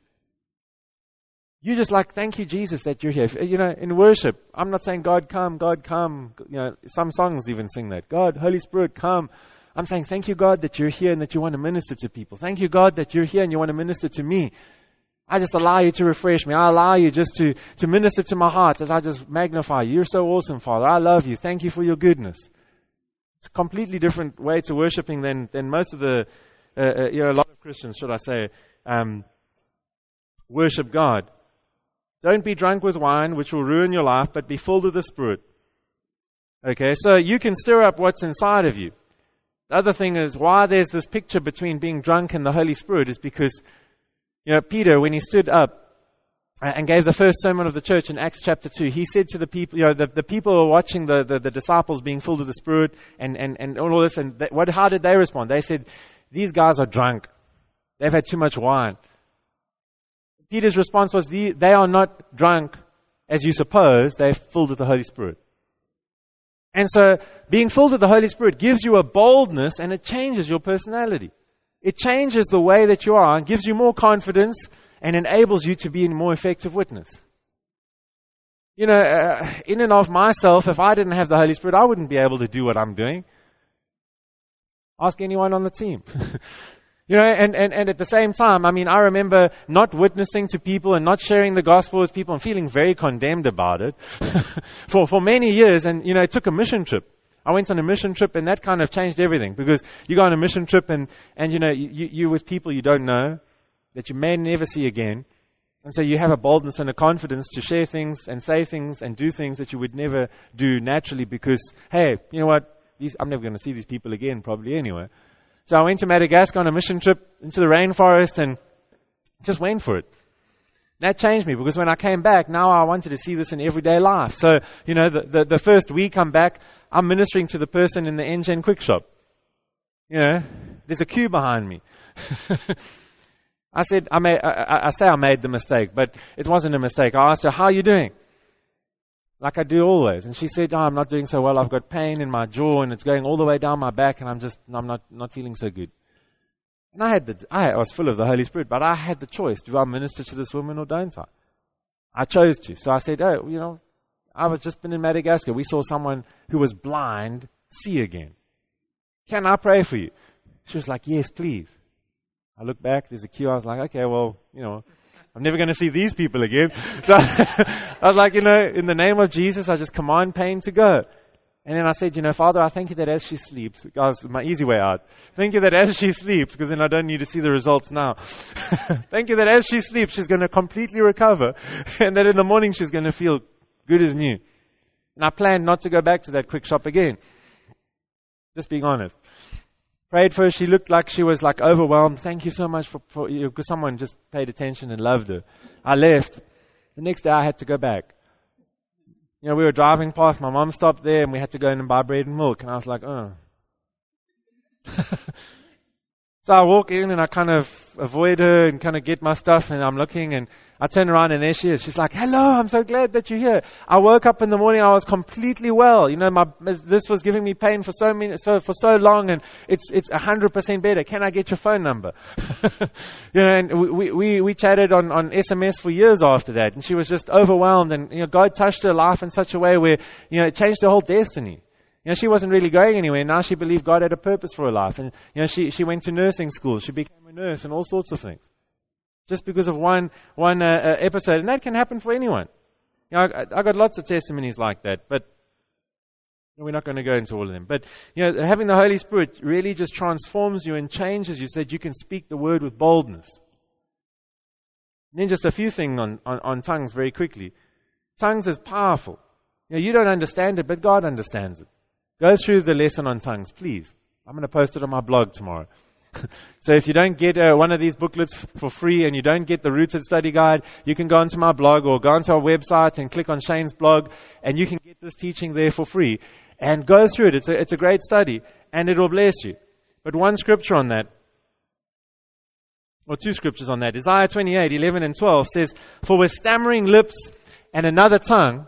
You just like, thank you, Jesus, that you're here. You know, in worship, I'm not saying, God, come, God, come. You know, some songs even sing that. God, Holy Spirit, come. I'm saying, thank you, God, that you're here and that you want to minister to people. Thank you, God, that you're here and you want to minister to me. I just allow you to refresh me. I allow you just to, to minister to my heart as I just magnify you. You're so awesome, Father. I love you. Thank you for your goodness. It's a completely different way to worshiping than, than most of the, uh, uh, you know, a lot of Christians, should I say, um, worship God. Don't be drunk with wine, which will ruin your life, but be filled with the Spirit. Okay, so you can stir up what's inside of you. The other thing is, why there's this picture between being drunk and the Holy Spirit is because, you know, Peter, when he stood up and gave the first sermon of the church in Acts chapter two, he said to the people, you know, the, the people were watching the, the, the disciples being filled with the Spirit and, and, and all this, and they, what, how did they respond? They said, these guys are drunk. They've had too much wine. Peter's response was, they are not drunk as you suppose, they're filled with the Holy Spirit. And so, being filled with the Holy Spirit gives you a boldness and it changes your personality. It changes the way that you are and gives you more confidence and enables you to be a more effective witness. You know, uh, in and of myself, if I didn't have the Holy Spirit, I wouldn't be able to do what I'm doing. Ask anyone on the team. You know, and, and, and at the same time, I mean, I remember not witnessing to people and not sharing the gospel with people and feeling very condemned about it for, for many years. And, you know, it took a mission trip. I went on a mission trip, and that kind of changed everything, because you go on a mission trip and, and you know, you, you with people you don't know, that you may never see again. And so you have a boldness and a confidence to share things and say things and do things that you would never do naturally, because, hey, you know what? These, I'm never going to see these people again, probably anyway. So I went to Madagascar on a mission trip into the rainforest and just went for it. That changed me, because when I came back, now I wanted to see this in everyday life. So, you know, the, the, the first week I'm back, I'm ministering to the person in the Engen Quick Shop. You know, there's a queue behind me. I said, I, made, I, I say I made the mistake, but it wasn't a mistake. I asked her, how are you doing? Like I do always. And she said, oh, I'm not doing so well. I've got pain in my jaw and it's going all the way down my back, and I'm just, I'm not, not feeling so good. And I had the, I was full of the Holy Spirit, but I had the choice. Do I minister to this woman or don't I? I chose to. So I said, oh, you know, I was just been in Madagascar. We saw someone who was blind see again. Can I pray for you? She was like, yes, please. I looked back, there's a queue. I was like, okay, well, you know, I'm never going to see these people again. So I was like, you know, in the name of Jesus, I just command pain to go. And then I said, you know, Father, I thank you that as she sleeps, that was my easy way out. Thank you that as she sleeps, because then I don't need to see the results now. Thank you that as she sleeps, she's going to completely recover, and that in the morning she's going to feel good as new. And I planned not to go back to that quick shop again. Just being honest. Prayed for her. She looked like she was like overwhelmed. Thank you so much for, for you know, because someone just paid attention and loved her. I left. The next day I had to go back. You know, we were driving past. My mom stopped there, and we had to go in and buy bread and milk. And I was like, oh. So I walk in and I kind of avoid her and kind of get my stuff, and I'm looking, and I turn around and there she is. She's like, hello, I'm so glad that you're here. I woke up in the morning, I was completely well. You know, my this was giving me pain for so many, so for so long, and it's it's a hundred percent better. Can I get your phone number? You know, and we we we chatted on on S M S for years after that, and she was just overwhelmed, and you know, God touched her life in such a way where, you know, it changed her whole destiny. You know, she wasn't really going anywhere. Now she believed God had a purpose for her life. And, you know, she, she went to nursing school. She became a nurse and all sorts of things. Just because of one, one uh, uh, episode. And that can happen for anyone. You know, I, I got lots of testimonies like that, but we're not going to go into all of them. But, you know, having the Holy Spirit really just transforms you and changes you so that you can speak the word with boldness. And then just a few things on, on, on tongues very quickly. Tongues is powerful. You know, you don't understand it, but God understands it. Go through the lesson on tongues, please. I'm going to post it on my blog tomorrow. So if you don't get uh, one of these booklets f- for free, and you don't get the Rooted Study Guide, you can go onto my blog or go onto our website and click on Shane's blog, and you can get this teaching there for free. And go through it. It's a, it's a great study, and it will bless you. But one scripture on that, or two scriptures on that, Isaiah twenty-eight, eleven and twelve says, for with stammering lips and another tongue,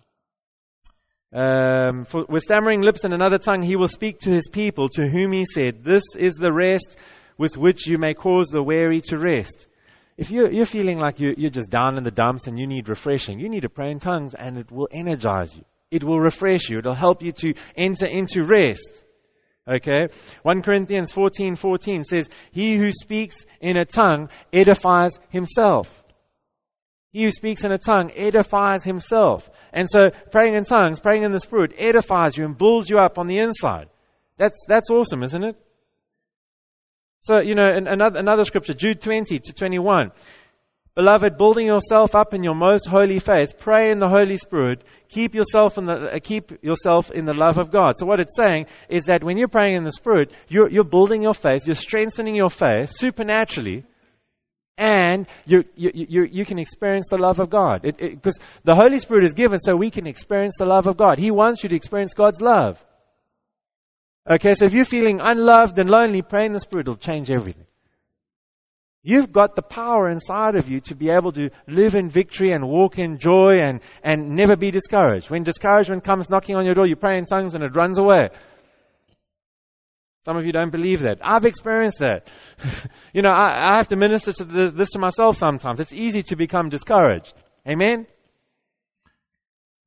Um, for, with stammering lips and another tongue, he will speak to his people, to whom he said, this is the rest with which you may cause the weary to rest. If you're, you're feeling like you, you're just down in the dumps and you need refreshing, you need to pray in tongues, and it will energize you. It will refresh you. It will help you to enter into rest. Okay? First Corinthians fourteen fourteen says, he who speaks in a tongue edifies himself. He who speaks in a tongue edifies himself. And so praying in tongues, praying in the Spirit, edifies you and builds you up on the inside. That's that's awesome, isn't it? So, you know, another, another scripture, Jude twenty to twenty-one. Beloved, building yourself up in your most holy faith, pray in the Holy Spirit, keep yourself in the uh, keep yourself in the love of God. So what it's saying is that when you're praying in the Spirit, you're, you're building your faith, you're strengthening your faith supernaturally, and you, you, you, you can experience the love of God. Because the Holy Spirit is given so we can experience the love of God. He wants you to experience God's love. Okay, so if you're feeling unloved and lonely, pray in the Spirit. It'll change everything. You've got the power inside of you to be able to live in victory and walk in joy and, and never be discouraged. When discouragement comes knocking on your door, you pray in tongues and it runs away. Some of you don't believe that. I've experienced that. You know, I, I have to minister to the, this to myself sometimes. It's easy to become discouraged. Amen?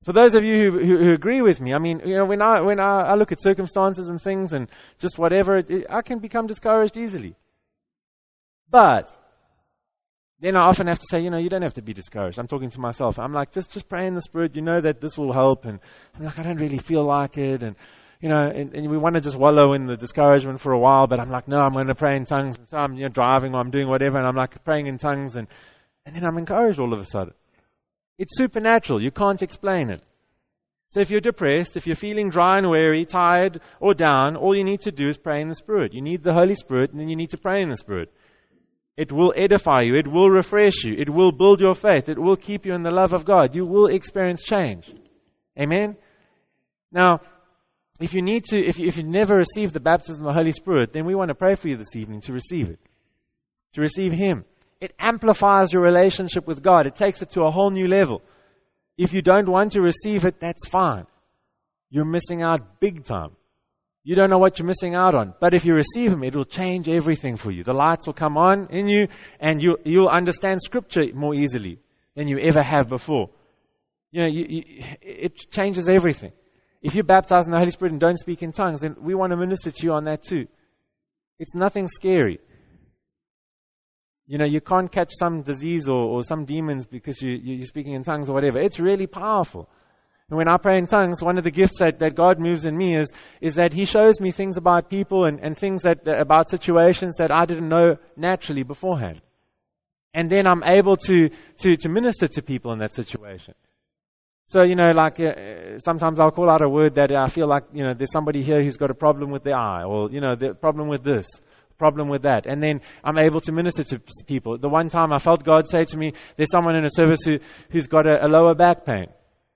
For those of you who, who, who agree with me, I mean, you know, when I when I, I look at circumstances and things and just whatever, it, it, I can become discouraged easily. But then I often have to say, you know, you don't have to be discouraged. I'm talking to myself. I'm like, just just pray in the Spirit. You know that this will help. And I'm like, I don't really feel like it. And, you know, and, and we want to just wallow in the discouragement for a while. But I'm like, no, I'm going to pray in tongues. And so I'm, you know, driving or I'm doing whatever. And I'm like praying in tongues. And, and then I'm encouraged all of a sudden. It's supernatural. You can't explain it. So if you're depressed, if you're feeling dry and weary, tired or down, all you need to do is pray in the Spirit. You need the Holy Spirit, and then you need to pray in the Spirit. It will edify you. It will refresh you. It will build your faith. It will keep you in the love of God. You will experience change. Amen? Now, if you need to, if, you, if you've never received the baptism of the Holy Spirit, then we want to pray for you this evening to receive it. To receive Him. It amplifies your relationship with God. It takes it to a whole new level. If you don't want to receive it, that's fine. You're missing out big time. You don't know what you're missing out on. But if you receive Him, it will change everything for you. The lights will come on in you, and you, you'll understand Scripture more easily than you ever have before. You know, you, you, it changes everything. If you're baptized in the Holy Spirit and don't speak in tongues, then we want to minister to you on that too. It's nothing scary. You know, you can't catch some disease or, or some demons because you, you're speaking in tongues or whatever. It's really powerful. And when I pray in tongues, one of the gifts that, that God moves in me is, is that He shows me things about people and, and things that about situations that I didn't know naturally beforehand. And then I'm able to, to, to minister to people in that situation. So, you know, like uh, sometimes I'll call out a word that I feel like, you know, there's somebody here who's got a problem with their eye, or, you know, the problem with this, problem with that. And then I'm able to minister to people. The one time I felt God say to me, there's someone in a service who, who's got a, a lower back pain.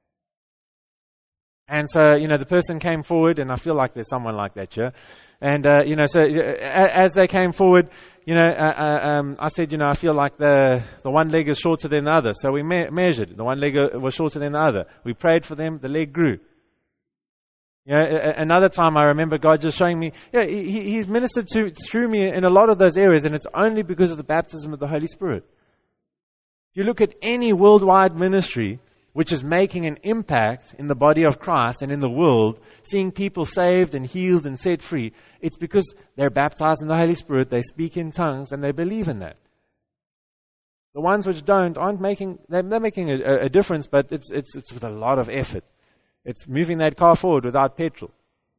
And so, you know, the person came forward, and I feel like there's someone like that here. And, uh, you know, so as they came forward, you know, uh, uh, um, I said, you know, I feel like the the one leg is shorter than the other. So we me- measured. The one leg was shorter than the other. We prayed for them. The leg grew. You know, another time I remember God just showing me, yeah, he, He's ministered to, through me in a lot of those areas, and it's only because of the baptism of the Holy Spirit. If you look at any worldwide ministry which is making an impact in the body of Christ and in the world, seeing people saved and healed and set free, it's because they're baptized in the Holy Spirit, they speak in tongues, and they believe in that. The ones which don't aren't making, they're, they're making a, a difference, but it's, it's, it's with a lot of effort. It's moving that car forward without petrol.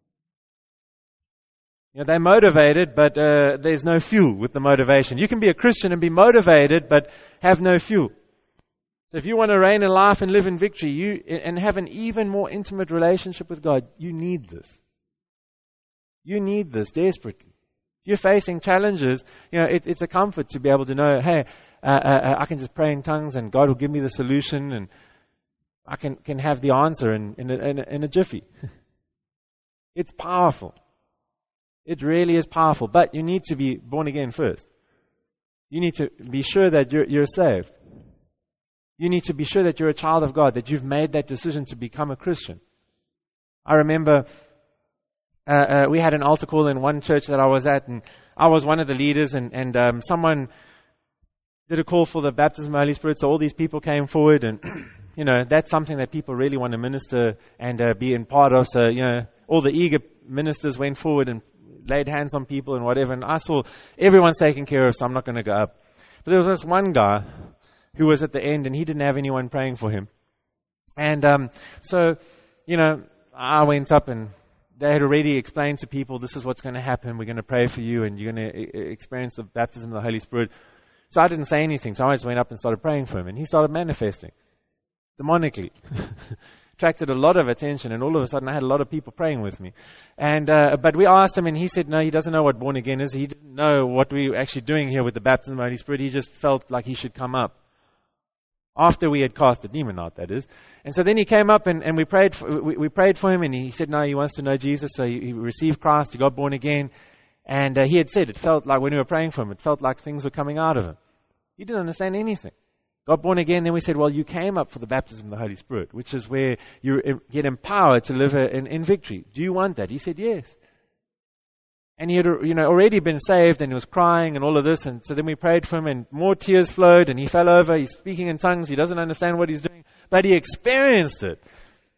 You know, they're motivated, but uh, there's no fuel with the motivation. You can be a Christian and be motivated, but have no fuel. So if you want to reign in life and live in victory, you and have an even more intimate relationship with God, you need this. You need this desperately. If you're facing challenges, you know, it, it's a comfort to be able to know, hey, uh, uh, I can just pray in tongues and God will give me the solution, and I can, can have the answer in, in, a, in, a, in a jiffy. It's powerful. It really is powerful. But you need to be born again first. You need to be sure that you're, you're saved. You need to be sure that you're a child of God, that you've made that decision to become a Christian. I remember uh, uh, we had an altar call in one church that I was at, and I was one of the leaders, and, and um, someone did a call for the baptism of the Holy Spirit, so all these people came forward, and you know, that's something that people really want to minister and uh, be in part of. So, you know, all the eager ministers went forward and laid hands on people and whatever, and I saw everyone's taken care of, so I'm not going to go up. But there was this one guy who was at the end, and he didn't have anyone praying for him. And um, so, you know, I went up, and they had already explained to people, this is what's going to happen, we're going to pray for you, and you're going to experience the baptism of the Holy Spirit. So I didn't say anything, so I just went up and started praying for him, and he started manifesting, demonically. Attracted a lot of attention, and all of a sudden I had a lot of people praying with me. And uh, but we asked him, and he said no, he doesn't know what born again is. He didn't know what we were actually doing here with the baptism of the Holy Spirit. He just felt like he should come up. After we had cast the demon out, that is. And so then he came up, and, and we prayed for, we, we prayed for him, and he said no, he wants to know Jesus, so he, he received Christ, he got born again. And uh, he had said it felt like, when we were praying for him, it felt like things were coming out of him. He didn't understand anything. Got born again, then we said, well, you came up for the baptism of the Holy Spirit, which is where you get empowered to live in, in victory. Do you want that? He said yes. And he had, you know, already been saved, and he was crying and all of this. And so then we prayed for him, and more tears flowed, and he fell over. He's speaking in tongues. He doesn't understand what he's doing, but he experienced it.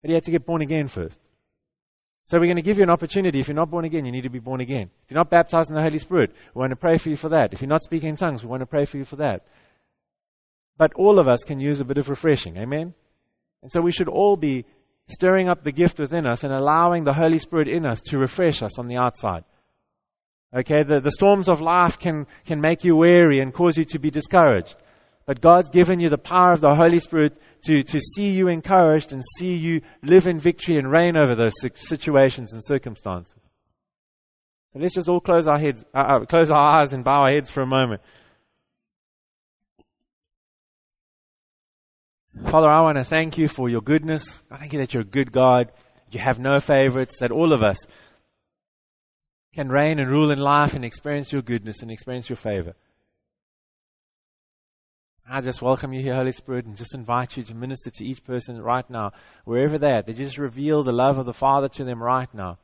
But he had to get born again first. So we're going to give you an opportunity. If you're not born again, you need to be born again. If you're not baptized in the Holy Spirit, we want to pray for you for that. If you're not speaking in tongues, we want to pray for you for that. But all of us can use a bit of refreshing. Amen? And so we should all be stirring up the gift within us and allowing the Holy Spirit in us to refresh us on the outside. Okay, the, the storms of life can, can make you weary and cause you to be discouraged. But God's given you the power of the Holy Spirit to, to see you encouraged and see you live in victory and reign over those situations and circumstances. So let's just all close our heads, uh, uh, close our eyes and bow our heads for a moment. Father, I want to thank you for your goodness. I thank you that you're a good God. You have no favorites, that all of us can reign and rule in life and experience your goodness and experience your favor. I just welcome you here, Holy Spirit, and just invite you to minister to each person right now, wherever they're at. They just reveal the love of the Father to them right now.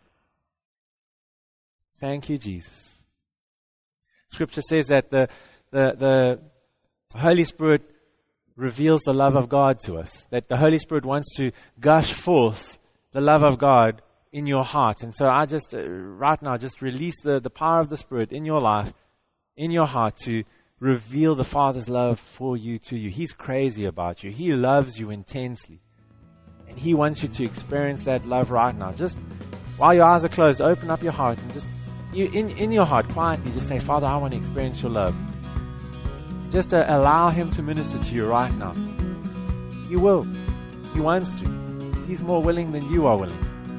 Thank you, Jesus. Scripture says that the, the, the Holy Spirit reveals the love of God to us, that the Holy Spirit wants to gush forth the love of God in your heart. And so I just, uh, right now, just release the, the power of the Spirit in your life, in your heart, to reveal the Father's love for you to you. He's crazy about you. He loves you intensely. And He wants you to experience that love right now. Just while your eyes are closed, open up your heart and just, you, in, in your heart, quietly, just say, Father, I want to experience your love. Just uh, allow Him to minister to you right now. You will. He wants to. He's more willing than you are willing.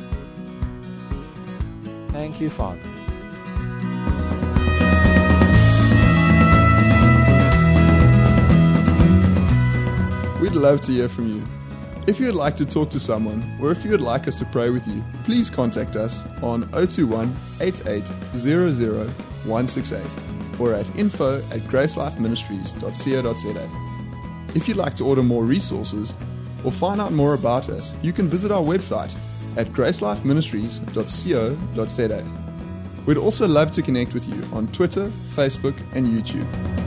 Thank you, Father. We'd love to hear from you. If you'd like to talk to someone, or if you would like us to pray with you, please contact us on zero two one, eight eight zero zero, one six eight or at info at gracelifeministries dot co dot za. If you'd like to order more resources or find out more about us, you can visit our website at gracelifeministries dot co dot za. We'd also love to connect with you on Twitter, Facebook, and YouTube.